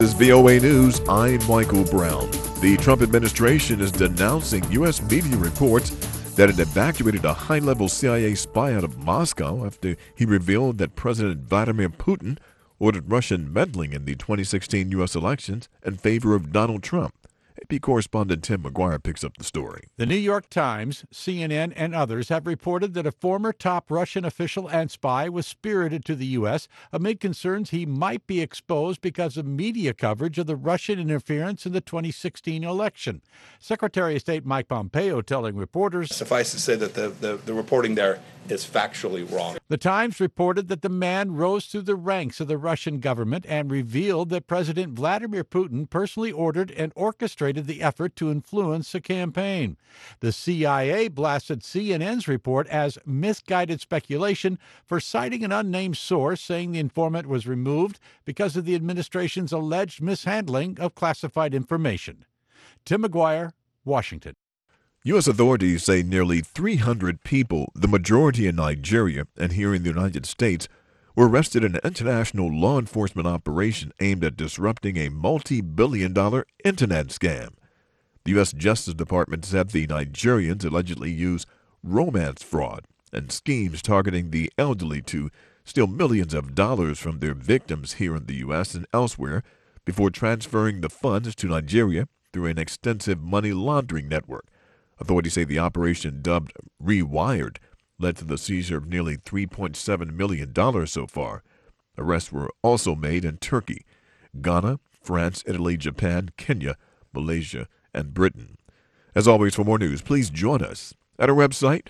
This is VOA News. I'm Michael Brown. The Trump administration is denouncing U.S. media reports that it evacuated a high-level CIA spy out of Moscow after he revealed that President Vladimir Putin ordered Russian meddling in the 2016 U.S. elections in favor of Donald Trump. AP correspondent Tim McGuire picks up the story. The New York Times, CNN, and others have reported that a former top Russian official and spy was spirited to the U.S. amid concerns he might be exposed because of media coverage of the Russian interference in the 2016 election. Secretary of State Mike Pompeo telling reporters, "Suffice to say that the reporting there is factually wrong." The Times reported that the man rose through the ranks of the Russian government and revealed that President Vladimir Putin personally ordered and orchestrated the effort to influence the campaign. The CIA blasted CNN's report as misguided speculation for citing an unnamed source saying the informant was removed because of the administration's alleged mishandling of classified information. Tim McGuire, Washington. U.S. authorities say nearly 300 people, the majority in Nigeria and here in the United States, were arrested in an international law enforcement operation aimed at disrupting a multi-billion-dollar internet scam. The U.S. Justice Department said the Nigerians allegedly used romance fraud and schemes targeting the elderly to steal millions of dollars from their victims here in the U.S. and elsewhere before transferring the funds to Nigeria through an extensive money laundering network. Authorities say the operation, dubbed Rewired, led to the seizure of nearly $3.7 million so far. Arrests were also made in Turkey, Ghana, France, Italy, Japan, Kenya, Malaysia, and Britain. As always, for more news, please join us at our website,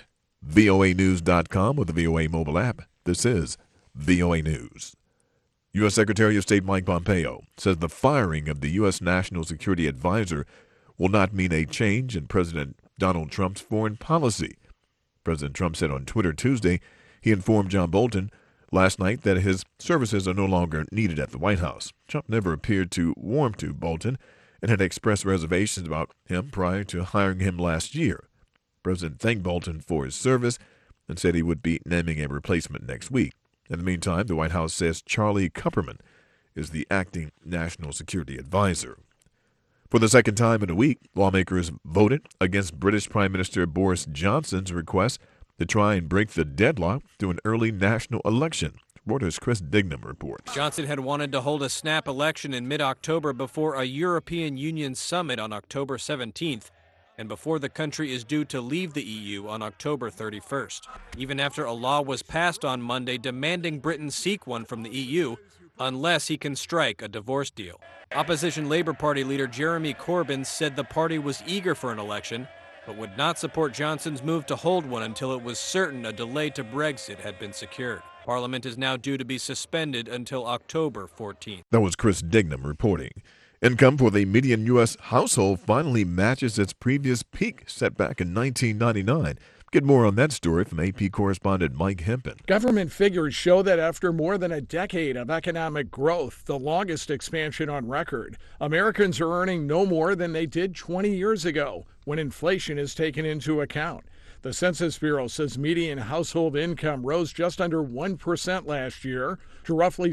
voanews.com, or the VOA mobile app. This is VOA News. U.S. Secretary of State Mike Pompeo says the firing of the U.S. National Security Advisor will not mean a change in President Donald Trump's foreign policy. President Trump said on Twitter Tuesday he informed John Bolton last night that his services are no longer needed at the White House. Trump never appeared to warm to Bolton and had expressed reservations about him prior to hiring him last year. The President thanked Bolton for his service and said he would be naming a replacement next week. In the meantime, the White House says Charlie Kupperman is the acting National Security Advisor. For the second time in a week, lawmakers voted against British Prime Minister Boris Johnson's request to try and break the deadlock through an early national election. Reuters' Chris Dignam reports. Johnson had wanted to hold a snap election in mid-October before a European Union summit on October 17th, and before the country is due to leave the EU on October 31st. Even after a law was passed on Monday demanding Britain seek one from the EU, unless he can strike a divorce deal. Opposition Labour Party leader Jeremy Corbyn said the party was eager for an election, but would not support Johnson's move to hold one until it was certain a delay to Brexit had been secured. Parliament is now due to be suspended until October 14th. That was Chris Dignam reporting. Income for the median U.S. household finally matches its previous peak set back in 1999. Get more on that story from AP correspondent Mike Hempen. Government figures show that after more than a decade of economic growth, the longest expansion on record, Americans are earning no more than they did 20 years ago when inflation is taken into account. The Census Bureau says median household income rose just under 1% last year to roughly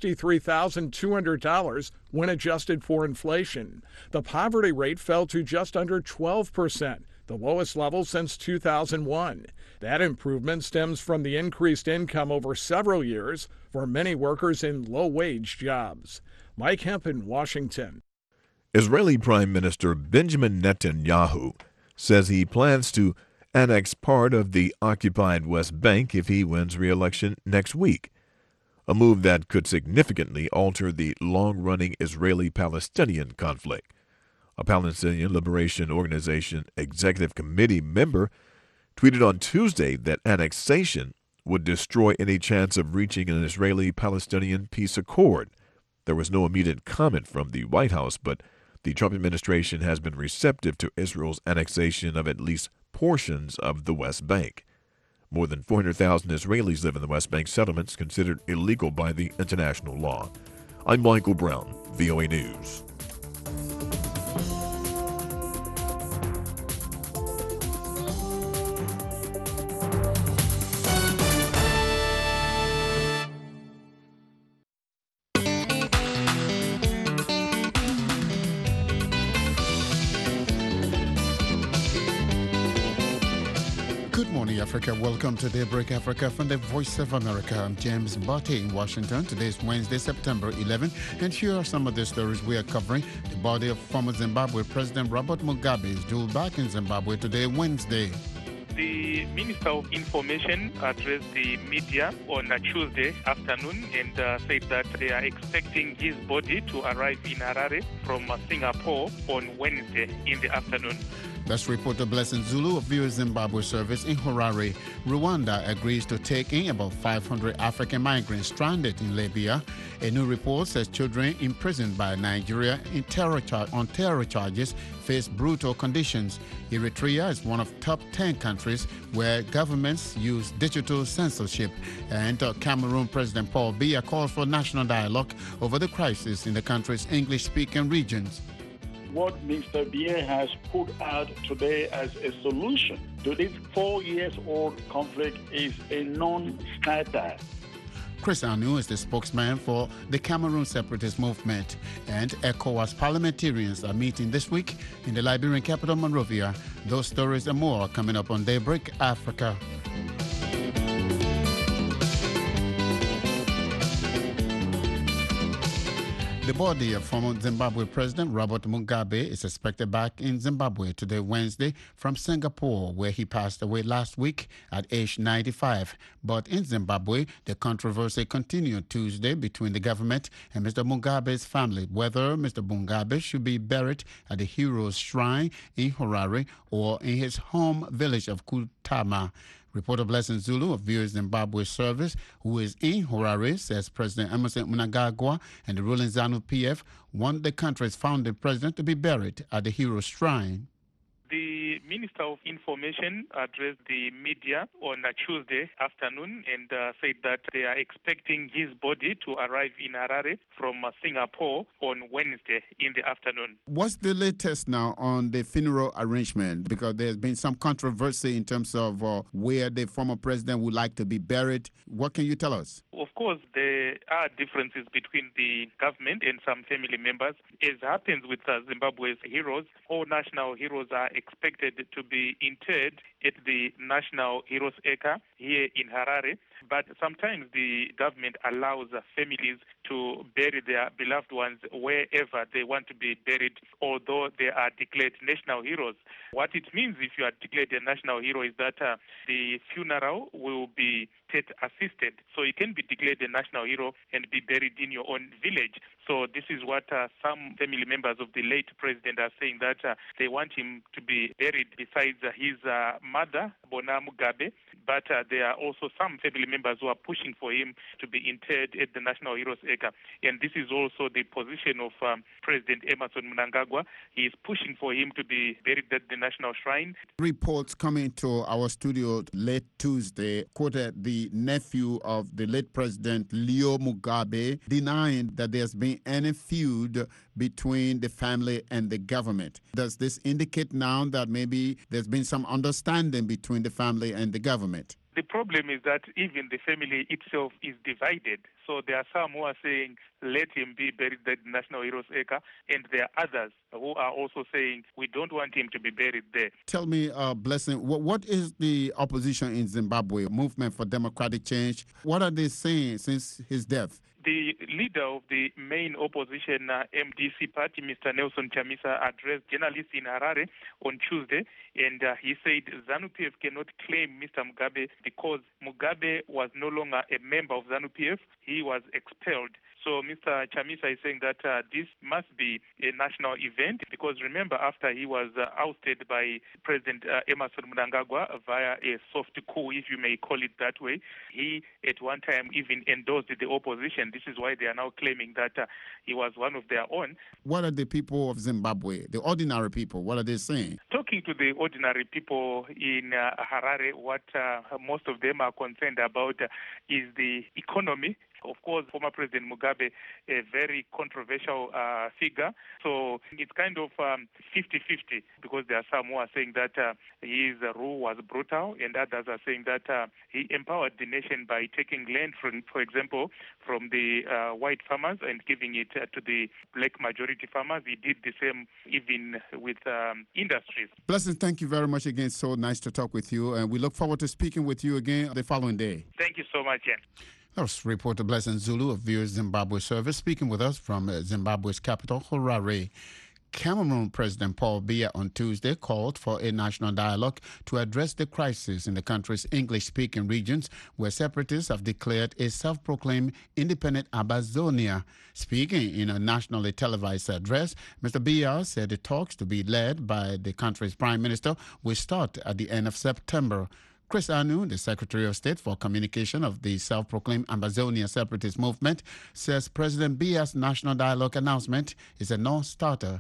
$63,200 when adjusted for inflation. The poverty rate fell to just under 12%. The lowest level since 2001. That improvement stems from the increased income over several years for many workers in low-wage jobs. Mike Hempen, Washington. Israeli Prime Minister Benjamin Netanyahu says he plans to annex part of the occupied West Bank if he wins re-election next week, a move that could significantly alter the long-running Israeli-Palestinian conflict. A Palestinian Liberation Organization Executive Committee member tweeted on Tuesday that annexation would destroy any chance of reaching an Israeli-Palestinian peace accord. There was no immediate comment from the White House, but the Trump administration has been receptive to Israel's annexation of at least portions of the West Bank. More than 400,000 Israelis live in the West Bank settlements considered illegal by the international law. I'm Michael Brown, VOA News. Africa. Welcome to Daybreak Africa from the Voice of America. I'm James Botte in Washington. Today is Wednesday, September 11, and here are some of the stories we are covering. The body of former Zimbabwe President Robert Mugabe is due back in Zimbabwe today, Wednesday. The Minister of Information addressed the media on a Tuesday afternoon and said that they are expecting his body to arrive in Harare from Singapore on Wednesday in the afternoon. That's reporter Blessing Zulu of VOA Zimbabwe service in Harare. Rwanda agrees to take in about 500 African migrants stranded in Libya. A new report says children imprisoned by Nigeria on terror charges face brutal conditions. Eritrea is one of top 10 countries where governments use digital censorship. And Cameroon President Paul Biya calls for national dialogue over the crisis in the country's English-speaking regions. What Mr. Biya has put out today as a solution to this 4-year-old conflict is a non-starter. Chris Anu is the spokesman for the Cameroon separatist movement, and ECOWAS parliamentarians are meeting this week in the Liberian capital, Monrovia. Those stories and more are coming up on Daybreak Africa. The body of former Zimbabwe President Robert Mugabe is expected back in Zimbabwe today, Wednesday, from Singapore, where he passed away last week at age 95. But in Zimbabwe, the controversy continued Tuesday between the government and Mr. Mugabe's family, whether Mr. Mugabe should be buried at the Heroes Shrine in Harare or in his home village of Kutama. Reporter Blessing Zulu of VOA Zimbabwe service, who is in Harare, says President Emmerson Mnangagwa and the ruling ZANU-PF want the country's founding president to be buried at the Heroes Shrine. The Minister of Information addressed the media on a Tuesday afternoon and said that they are expecting his body to arrive in Harare from Singapore on Wednesday in the afternoon. What's the latest now on the funeral arrangement? Because there's been some controversy in terms of where the former president would like to be buried. What can you tell us? Of course, there are differences between the government and some family members. As happens with Zimbabwe's heroes, all national heroes are expected to be interred at the National Heroes Acre here in Harare. But sometimes the government allows families to bury their beloved ones wherever they want to be buried, although they are declared national heroes. What it means if you are declared a national hero is that the funeral will be state-assisted. So you can be declared a national hero and be buried in your own village. So this is what some family members of the late president are saying, that they want him to be buried besides his mother, Bona Mugabe. But there are also some family members who are pushing for him to be interred at the National Heroes Acre. And this is also the position of President Emmerson Mnangagwa. He is pushing for him to be buried at the National Shrine. Reports coming to our studio late Tuesday quoted the nephew of the late President Leo Mugabe denying that there's been any feud between the family and the government. Does this indicate now that maybe there's been some understanding between the family and the government? The problem is that even the family itself is divided. So there are some who are saying, let him be buried at the National Heroes Acre, and there are others who are also saying, we don't want him to be buried there. Tell me, Blessing, what is the opposition in Zimbabwe, Movement for Democratic Change? What are they saying since his death? The leader of the main opposition MDC party, Mr. Nelson Chamisa, addressed journalists in Harare on Tuesday, and he said ZANU-PF cannot claim Mr. Mugabe because Mugabe was no longer a member of ZANU-PF. He was expelled. So Mr. Chamisa is saying that this must be a national event because remember, after he was ousted by President Emmerson Mnangagwa via a soft coup, if you may call it that way, he at one time even endorsed the opposition. This is why they are now claiming that he was one of their own. What are the people of Zimbabwe, the ordinary people, what are they saying? Talking to the ordinary people in Harare, what most of them are concerned about is the economy. Of course, former President Mugabe, a very controversial figure. So it's kind of 50-50 because there are some who are saying that his rule was brutal and others are saying that he empowered the nation by taking land, for example, from the white farmers and giving it to the black majority farmers. He did the same even with industries. Blessing, thank you very much again. So nice to talk with you. And we look forward to speaking with you again the following day. Thank you so much, Jen. That was reporter Blessing Zulu of Viewers Zimbabwe Service speaking with us from Zimbabwe's capital, Harare. Cameroon President Paul Biya on Tuesday called for a national dialogue to address the crisis in the country's English-speaking regions where separatists have declared a self-proclaimed independent Ambazonia. Speaking in a nationally televised address, Mr. Biya said the talks to be led by the country's prime minister will start at the end of September. Chris Anu, the Secretary of State for Communication of the self-proclaimed Ambazonia separatist movement, says President Biya's national dialogue announcement is a non-starter.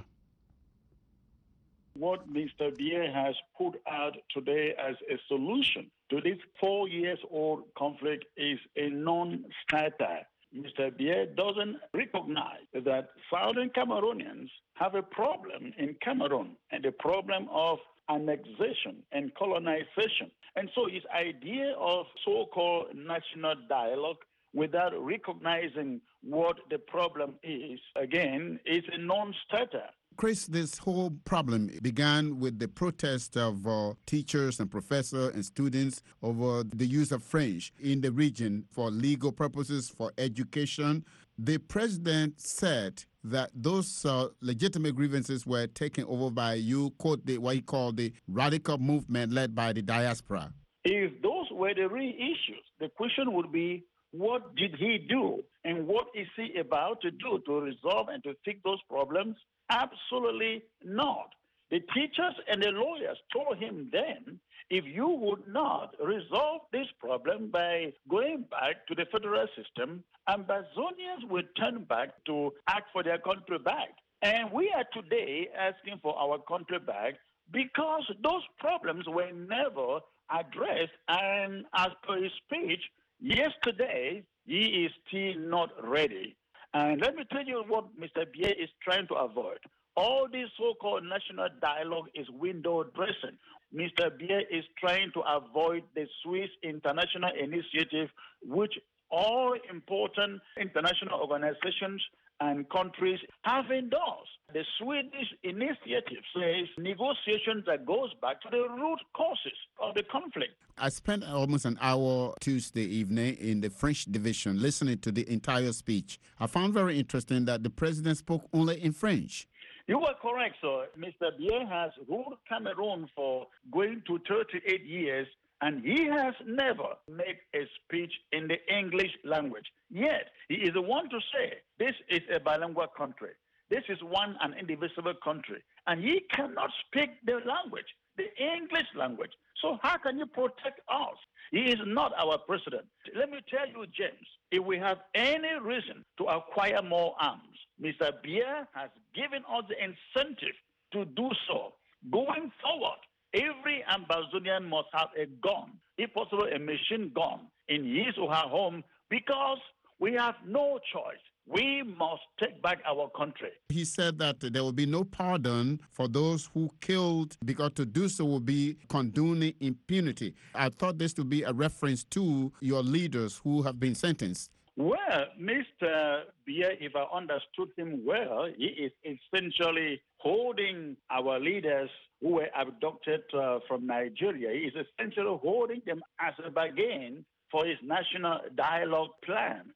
What Mr. Biya has put out today as a solution to this 4-year-old conflict is a non-starter. Mr. Biya doesn't recognize that Southern Cameroonians have a problem in Cameroon and the problem of annexation and colonization. And so his idea of so-called national dialogue without recognizing what the problem is, again, is a non-starter. Chris, this whole problem began with the protest of teachers and professors and students over the use of French in the region for legal purposes, for education. The president said that those legitimate grievances were taken over by, you quote, what he called the radical movement led by the diaspora. If those were the real issues, the question would be, what did he do? And what is he about to do to resolve and to fix those problems? Absolutely not. The teachers and the lawyers told him then, if you would not resolve this problem by going back to the federal system, Ambazonians will turn back to ask for their country back. And we are today asking for our country back because those problems were never addressed. And as per his speech yesterday, he is still not ready. And let me tell you what Mr. Biya is trying to avoid. All this so-called national dialogue is window dressing. Mr. Biya is trying to avoid the Swiss International Initiative, which all important international organizations and countries have endorsed. The Swedish initiative says negotiations that goes back to the root causes of the conflict. I spent almost an hour Tuesday evening in the French division listening to the entire speech. I found very interesting that the president spoke only in French. You are correct, sir. Mr. Biya has ruled Cameroon for going to 38 years, and he has never made a speech in the English language. Yet, he is the one to say, this is a bilingual country. This is one and indivisible country. And he cannot speak the language, the English language. So how can you protect us? He is not our president. Let me tell you, James, if we have any reason to acquire more arms, Mr. Biya has given us the incentive to do so. Going forward, every Ambazonian must have a gun, if possible a machine gun, in his or her home because we have no choice. We must take back our country. He said that there will be no pardon for those who killed, because to do so will be condoning impunity. I thought this to be a reference to your leaders who have been sentenced. Well, Mr. Biya, if I understood him well, he is essentially holding our leaders who were abducted from Nigeria. He is essentially holding them as a bargain for his national dialogue plan.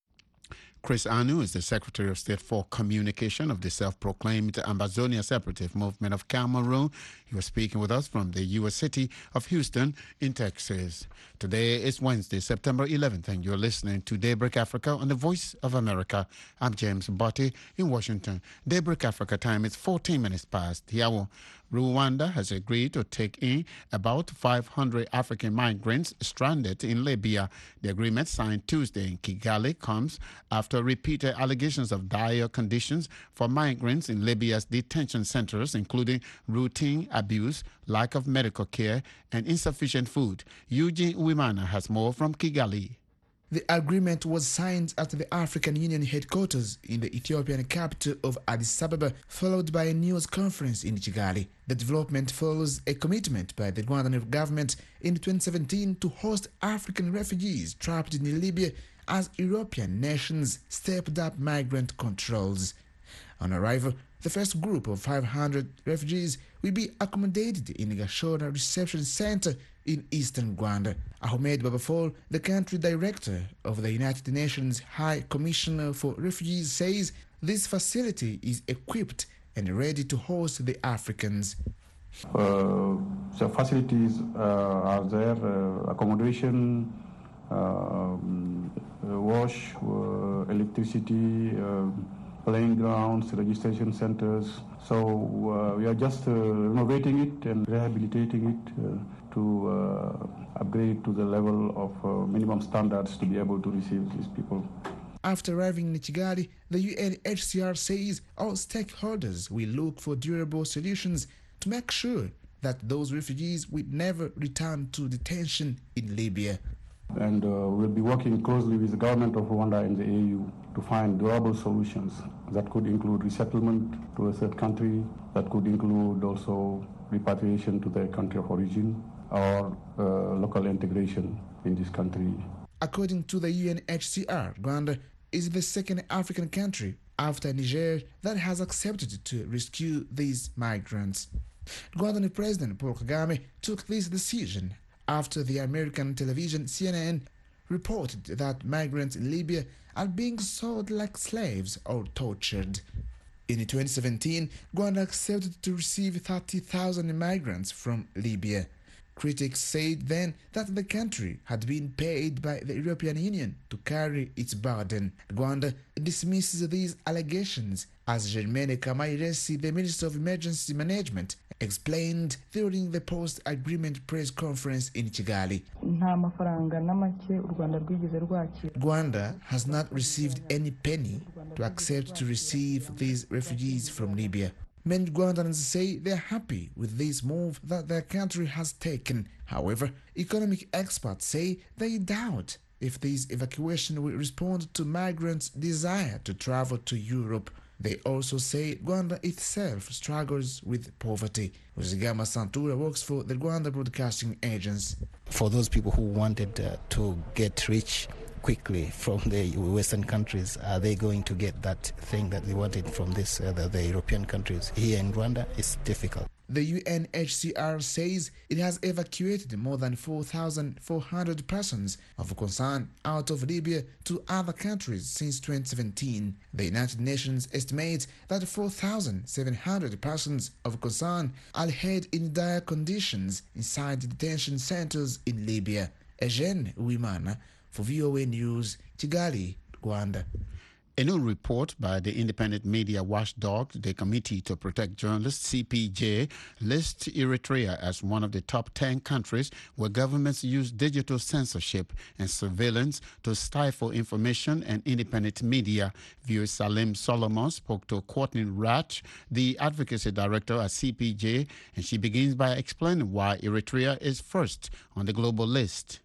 Chris Anu is the Secretary of State for Communication of the self-proclaimed Ambazonia separatist movement of Cameroon. He was speaking with us from the U.S. city of Houston in Texas. Today is Wednesday, September 11th, and you're listening to Daybreak Africa on the Voice of America. I'm James Botti in Washington. Daybreak Africa time is 14 minutes past the hour. Rwanda has agreed to take in about 500 African migrants stranded in Libya. The agreement signed Tuesday in Kigali comes after repeated allegations of dire conditions for migrants in Libya's detention centers, including routine abuse, lack of medical care, and insufficient food. Eugene Uwimana has more from Kigali. The agreement was signed at the African Union headquarters in the Ethiopian capital of Addis Ababa, followed by a news conference in Kigali. The development follows a commitment by the Rwandan government in 2017 to host African refugees trapped in Libya as European nations stepped up migrant controls. On arrival, the first group of 500 refugees will be accommodated in Gashora Reception Center in eastern Rwanda. Ahmed Babafol, the country director of the United Nations High Commissioner for Refugees, says this facility is equipped and ready to host the Africans. The facilities are there, accommodation, wash, electricity, playing grounds, registration centers. So we are just renovating it and rehabilitating it to upgrade to the level of minimum standards to be able to receive these people. After arriving in Kigali, the UNHCR says all stakeholders will look for durable solutions to make sure that those refugees will never return to detention in Libya. And we'll be working closely with the government of Rwanda and the AU to find durable solutions that could include resettlement to a third country, that could include also repatriation to their country of origin, or local integration in this country. According to the UNHCR, Rwanda is the second African country after Niger that has accepted to rescue these migrants. Rwandan President Paul Kagame took this decision after the American television CNN reported that migrants in Libya are being sold like slaves or tortured. In 2017, Rwanda accepted to receive 30,000 migrants from Libya. Critics said then that the country had been paid by the European Union to carry its burden. Rwanda dismisses these allegations, as Germaine Kamairesi, the Minister of Emergency Management, explained during the post-agreement press conference in Kigali. Rwanda has not received any penny to accept to receive these refugees from Libya. Many Rwandans say they are happy with this move that their country has taken. However, economic experts say they doubt if this evacuation will respond to migrants' desire to travel to Europe. They also say Rwanda itself struggles with poverty. Ruzigama Santura works for the Rwanda Broadcasting Agency. For those people who wanted to get rich quickly from the Western countries, are they going to get that thing that they wanted from the European countries? Here in Rwanda, it's difficult. The UNHCR says it has evacuated more than 4,400 persons of concern out of Libya to other countries since 2017. The United Nations estimates that 4,700 persons of concern are held in dire conditions inside detention centers in Libya. Eugene Uwimana for VOA News, Kigali, Rwanda. A new report by the independent media watchdog, the Committee to Protect Journalists, CPJ, lists Eritrea as one of the top 10 countries where governments use digital censorship and surveillance to stifle information and independent media. Viewer Salim Solomon spoke to Courtney Ratch, the advocacy director at CPJ, and she begins by explaining why Eritrea is first on the global list.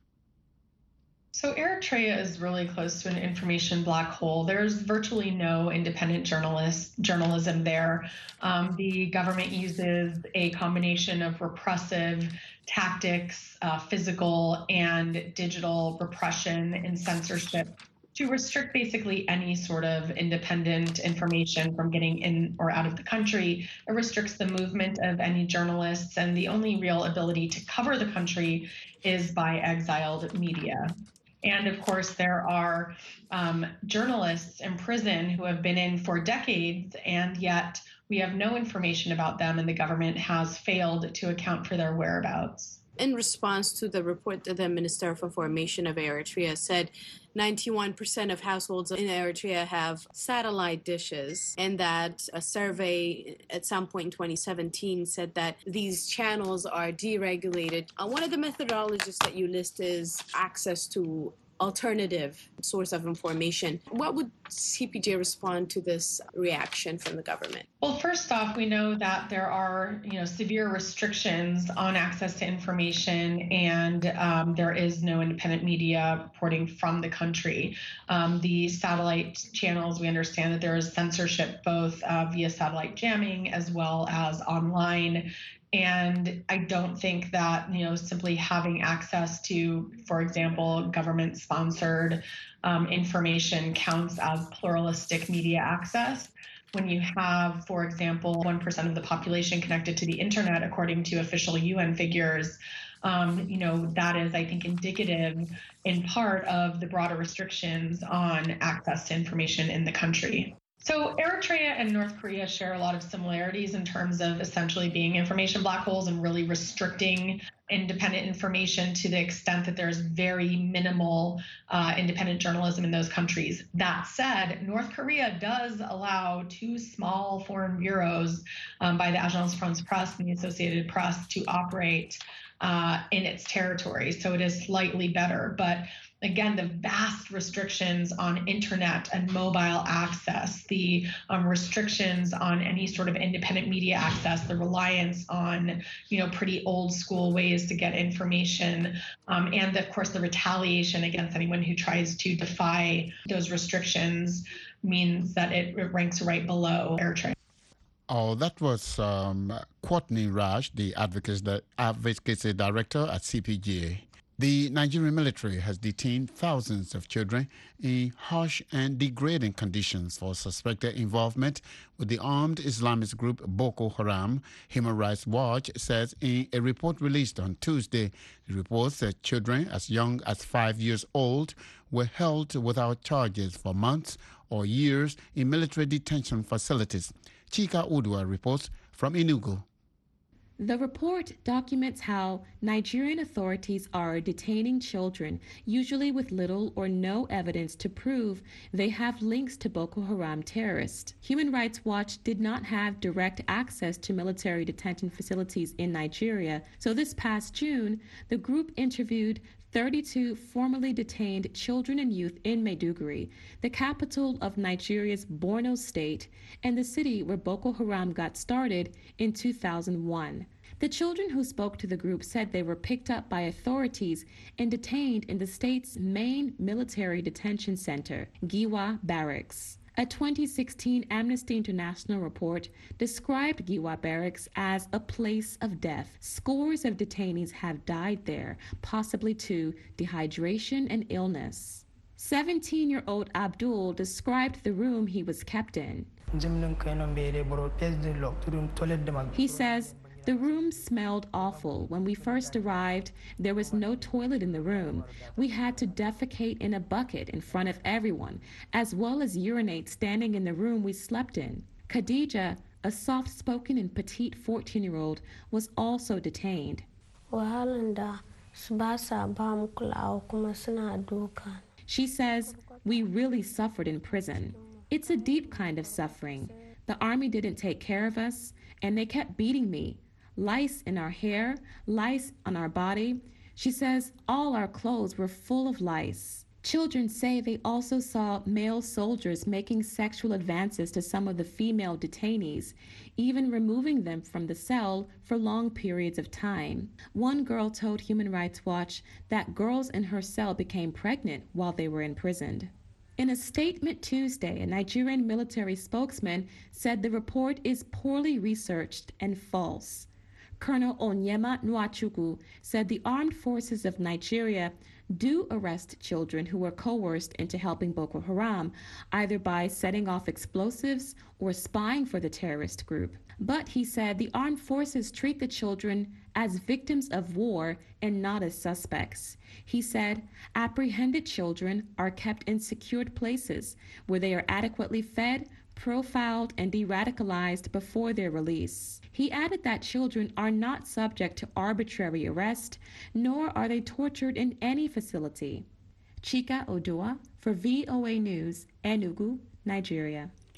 So Eritrea is really close to an information black hole. There's virtually no independent journalism there. The government uses a combination of repressive tactics, physical and digital repression and censorship to restrict basically any sort of independent information from getting in or out of the country. It restricts the movement of any journalists, and the only real ability to cover the country is by exiled media. And of course, there are journalists in prison who have been in for decades, and yet we have no information about them, and the government has failed to account for their whereabouts. In response to the report that the Minister for Information of Eritrea said 91% of households in Eritrea have satellite dishes, and that a survey at some point in 2017 said that these channels are deregulated. One of the methodologies that you list is access to alternative source of information. What would CPJ respond to this reaction from the government? Well, first off, we know that there are, severe restrictions on access to information, and there is no independent media reporting from the country. The satellite channels, we understand that there is censorship both via satellite jamming as well as online. And I don't think that, simply having access to, for example, government-sponsored information counts as pluralistic media access. When you have, for example, 1% of the population connected to the internet, according to official UN figures, that is, I think, indicative in part of the broader restrictions on access to information in the country. So Eritrea and North Korea share a lot of similarities in terms of essentially being information black holes and really restricting independent information to the extent that there's very minimal independent journalism in those countries. That said, North Korea does allow 2 small foreign bureaus by the Agence France-Presse and the Associated Press to operate in its territory. So it is slightly better. But again, the vast restrictions on internet and mobile access, the restrictions on any sort of independent media access, the reliance on, pretty old school ways to get information, and of course the retaliation against anyone who tries to defy those restrictions means that it ranks right below Eritrea. Oh, that was Courtney Raj, the advocacy director at CPJ. The Nigerian military has detained thousands of children in harsh and degrading conditions for suspected involvement with the armed Islamist group Boko Haram. Human Rights Watch says in a report released on Tuesday, it reports that children as young as 5 years old were held without charges for months or years in military detention facilities. Chika Udua reports from Enugu. The report documents how Nigerian authorities are detaining children, usually with little or no evidence to prove they have links to Boko Haram terrorists. Human Rights Watch did not have direct access to military detention facilities in Nigeria, so this past June, the group interviewed 32 formerly detained children and youth in Maiduguri, the capital of Nigeria's Borno state and the city where Boko Haram got started in 2001. The children who spoke to the group said they were picked up by authorities and detained in the state's main military detention center, Giwa Barracks. A 2016 Amnesty International report described Giwa Barracks as a place of death. Scores of detainees have died there, possibly to dehydration and illness. 17-year-old Abdul described the room he was kept in. He says, "The room smelled awful. When we first arrived, there was no toilet in the room. We had to defecate in a bucket in front of everyone, as well as urinate standing in the room we slept in." Khadija, a soft-spoken and petite 14-year-old, was also detained. She says, "We really suffered in prison. It's a deep kind of suffering. The army didn't take care of us, and they kept beating me. Lice in our hair, lice on our body." She says all our clothes were full of lice. Children say they also saw male soldiers making sexual advances to some of the female detainees, even removing them from the cell for long periods of time. One girl told Human Rights Watch that girls in her cell became pregnant while they were imprisoned. In a statement Tuesday, a Nigerian military spokesman said the report is poorly researched and false. Colonel Onyema Nwachukwu said the armed forces of Nigeria do arrest children who were coerced into helping Boko Haram, either by setting off explosives or spying for the terrorist group. But he said the armed forces treat the children as victims of war and not as suspects. He said apprehended children are kept in secured places where they are adequately fed, profiled, and de-radicalized before their release. He added that children are not subject to arbitrary arrest, nor are they tortured in any facility. Chika Odua for VOA News, Enugu, Nigeria.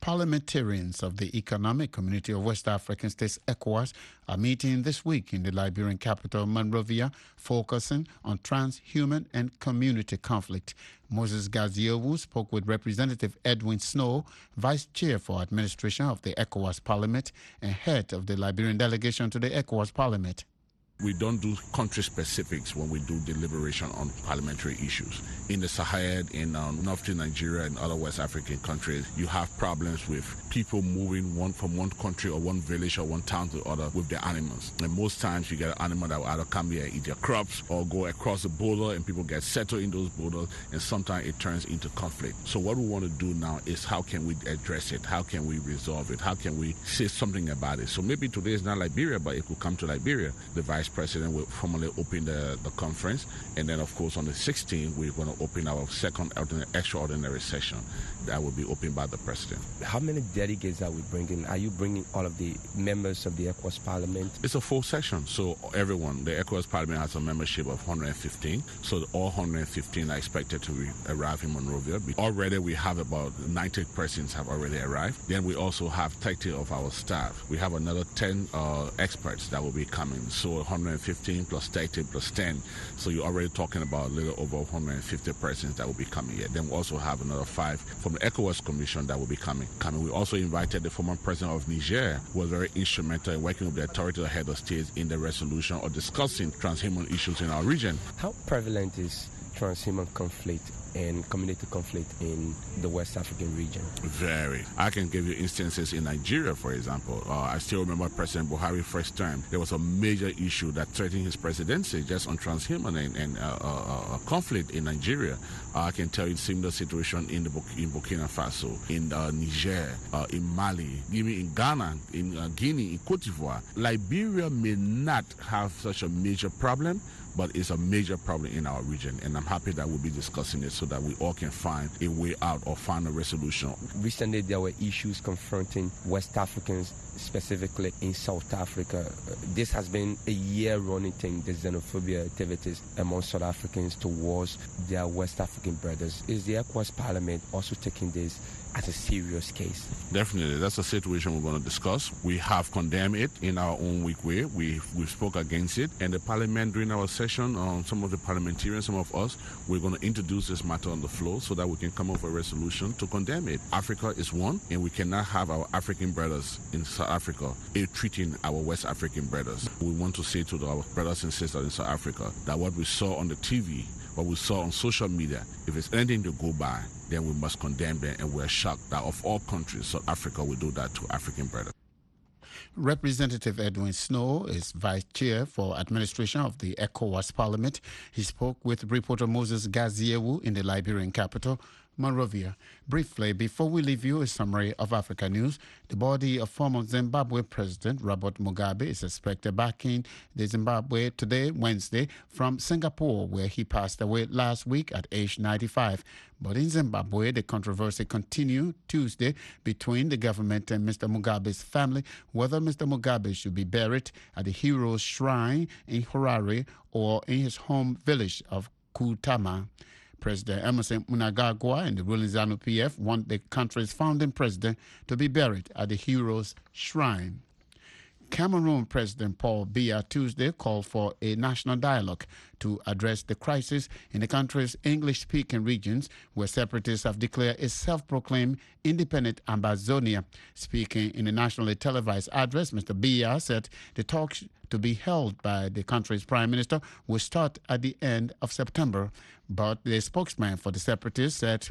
Parliamentarians of the Economic Community of West African States, ECOWAS, are meeting this week in the Liberian capital, Monrovia, focusing on transhuman and community conflict. Moses Gaziewu spoke with Representative Edwin Snow, Vice Chair for Administration of the ECOWAS Parliament and head of the Liberian delegation to the ECOWAS Parliament. We don't do country specifics when we do deliberation on parliamentary issues. In the Sahel, in northern Nigeria and other West African countries, you have problems with people moving from one country or one village or one town to the other with their animals. And most times you get an animal that will either come here and eat their crops or go across the border, and people get settled in those borders, and sometimes it turns into conflict. So what we want to do now is how can we address it? How can we resolve it? How can we say something about it? So maybe today is not Liberia, but it could come to Liberia. The Vice President will formally open the conference, and then of course on the 16th we're going to open our second extraordinary session that will be opened by the President. How many delegates are we bringing? Are you bringing all of the members of the ECOWAS Parliament? It's a full session, so everyone, the ECOWAS Parliament has a membership of 115, so all 115 are expected to arrive in Monrovia. Already we have about 90 persons have already arrived. Then we also have 30 of our staff. We have another 10 experts that will be coming, so 115 plus 30 plus 10, so you're already talking about a little over 150 persons that will be coming here. Then we also have another 5 from the ECOWAS Commission that will be coming. We also invited the former president of Niger, who was very instrumental in working with the authorities and head of states in the resolution or discussing transhuman issues in our region. How prevalent is transhuman conflict and community conflict in the West African region? Very. I can give you instances in Nigeria, for example. I still remember President Buhari's first term. There was a major issue that threatened his presidency just on transhuman and conflict in Nigeria. I can tell you similar situation in Burkina Faso, in Niger, in Mali, even in Ghana, in Guinea, in Cote d'Ivoire. Liberia may not have such a major problem, but it's a major problem in our region, and I'm happy that we'll be discussing it so that we all can find a way out or find a resolution. Recently, there were issues confronting West Africans, specifically in South Africa. This has been a year-running thing, the xenophobia activities among South Africans towards their West African brothers. Is the ECOWAS Parliament also taking this as a serious case? Definitely. That's a situation we're going to discuss. We have condemned it in our own weak way. We spoke against it. And the Parliament, during our session, some of the parliamentarians, some of us, we're going to introduce this matter on the floor so that we can come up with a resolution to condemn it. Africa is one, and we cannot have our African brothers in South Africa treating our West African brothers. We want to say to our brothers and sisters in South Africa that what we saw on the TV, what we saw on social media, if it's anything to go by, then we must condemn them, and we're shocked that of all countries, South Africa will do that to African brothers. Representative Edwin Snow is Vice Chair for Administration of the ECOWAS Parliament. He spoke with reporter Moses Gaziewu in the Liberian capital, Monrovia. Briefly, before we leave you, a summary of Africa news. The body of former Zimbabwe President Robert Mugabe is expected back in the Zimbabwe today, Wednesday, from Singapore, where he passed away last week at age 95. But in Zimbabwe, the controversy continued Tuesday between the government and Mr. Mugabe's family whether Mr. Mugabe should be buried at the Heroes Shrine in Harare or in his home village of Kutama. President Emmerson Mnangagwa and the ruling ZANU-PF want the country's founding president to be buried at the Heroes Shrine. Cameroon President Paul Biya Tuesday called for a national dialogue to address the crisis in the country's English-speaking regions where separatists have declared a self-proclaimed independent Ambazonia. Speaking in a nationally televised address, Mr. Biya said the talks to be held by the country's prime minister will start at the end of September. But the spokesman for the separatists said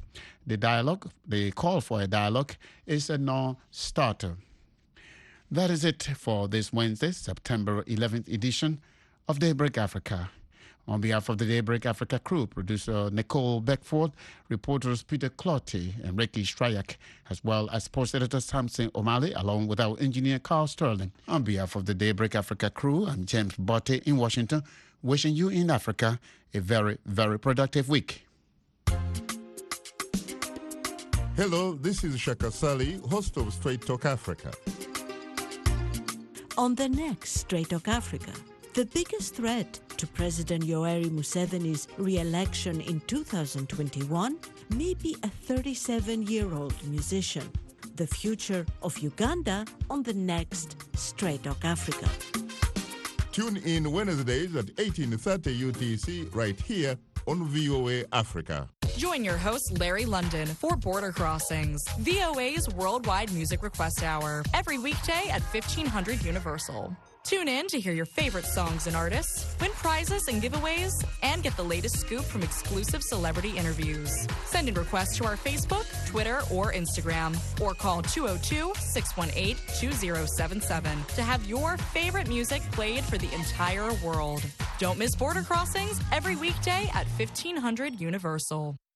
the call for a dialogue is a non-starter. That is it for this Wednesday, September 11th edition of Daybreak Africa. On behalf of the Daybreak Africa crew, producer Nicole Beckford, reporters Peter Clotty and Ricky Strayak, as well as sports editor Samson O'Malley, along with our engineer Carl Sterling. On behalf of the Daybreak Africa crew, I'm James Botte in Washington, wishing you in Africa a very, very productive week. Hello, this is Shaka Sali, host of Straight Talk Africa. On the next Straight Talk Africa, the biggest threat to President Yoweri Museveni's re-election in 2021 may be a 37-year-old musician. the future of Uganda on the next Straight Talk Africa. Tune in Wednesdays at 18:30 UTC right here on VOA Africa. Join your host, Larry London, for Border Crossings, VOA's worldwide music request hour, every weekday at 1500 Universal. Tune in to hear your favorite songs and artists, win prizes and giveaways, and get the latest scoop from exclusive celebrity interviews. Send in requests to our Facebook, Twitter, or Instagram, or call 202-618-2077 to have your favorite music played for the entire world. Don't miss Border Crossings every weekday at 1500 Universal.